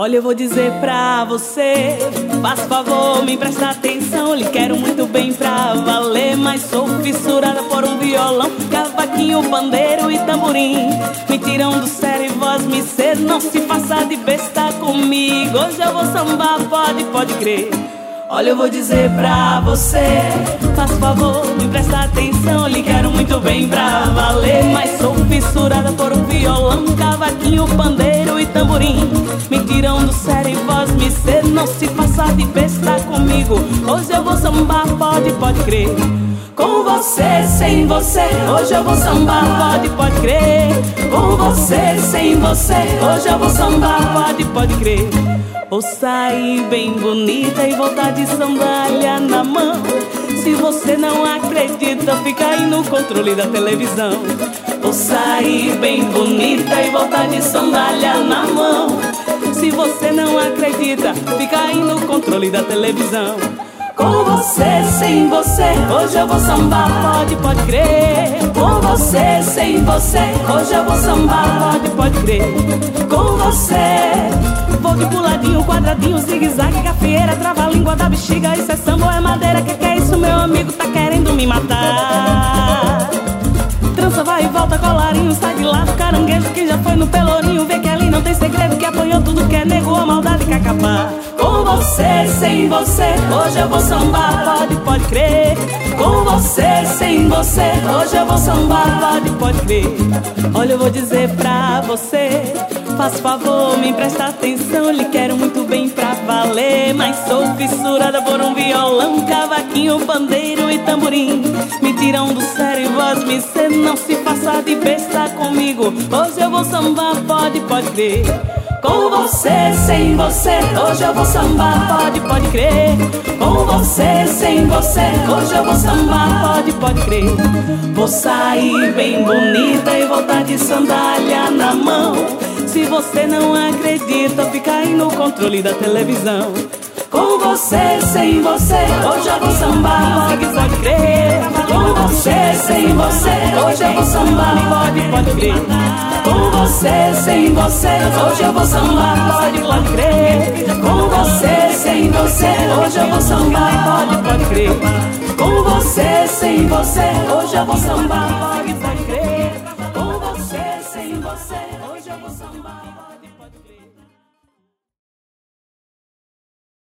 Olha, eu vou dizer pra você, faz favor, me presta atenção. Lhe quero muito bem pra valer, mas sou fissurada por um violão, cavaquinho, pandeiro e tamborim. Me tiram do sério e voz me cedo, não se faça de besta comigo. Hoje eu vou sambar, pode crer. Olha, eu vou dizer pra você, faz favor, me presta atenção. Lhe quero muito bem pra valer, mas sou fissurada por um violão, cavaquinho, pandeiro e tamborim. Me tiram do sério e voz me cedo, não se faça de besta comigo. Hoje eu vou sambar, pode crer. Com você, sem você, hoje eu vou sambar, pode crer. Com você, sem você, hoje eu vou sambar, pode crer. Vou sair bem bonita e voltar de sandália na mão. Se você não acredita, fica aí no controle da televisão. Vou sair bem bonita e voltar de sandália na mão. Se você não acredita, fica aí no controle da televisão. Com você, sem você, hoje eu vou sambar, pode crer. Com você, sem você, hoje eu vou sambar, pode crer. Com você, vou de puladinho, quadradinho, zigue-zague, gafieira, trava-língua da bexiga. Isso é samba ou é madeira? Que é isso, meu amigo? Tá querendo me matar? Trança, vai e volta, colarinho, sai de lá do caranguejo que já foi no pelourinho. Vê que ali não tem segredo, que apanhou tudo que é nego, a maldade quer acabar. Com você, sem você, hoje eu vou sambar, pode crer. Com você, sem você, hoje eu vou sambar, pode crer. Olha, eu vou dizer pra você, faz favor, me presta atenção. Lhe quero muito bem pra valer, mas sou fissurada por um violão, cavaquinho, pandeiro e tamborim. Me tiram do sério e voz me cedo, não se faça de besta comigo. Hoje eu vou sambar, pode crer. Com você, sem você, hoje eu vou sambar, pode crer. Com você, sem você, hoje eu vou sambar, pode crer. Vou sair bem bonita e voltar de sandália na mão. Se você não acredita, fica aí no controle da televisão. Com você, sem você, hoje eu vou sambar, pode crer. Com você, sem você, hoje eu vou sambar, pode crer. Com você, sem você, hoje eu vou sambar, pode crer. Com você, sem você, hoje eu vou sambar, pode crer. Com você, sem você, hoje eu vou sambar, pode crer. Com você, sem você, hoje eu vou sambar, pode crer.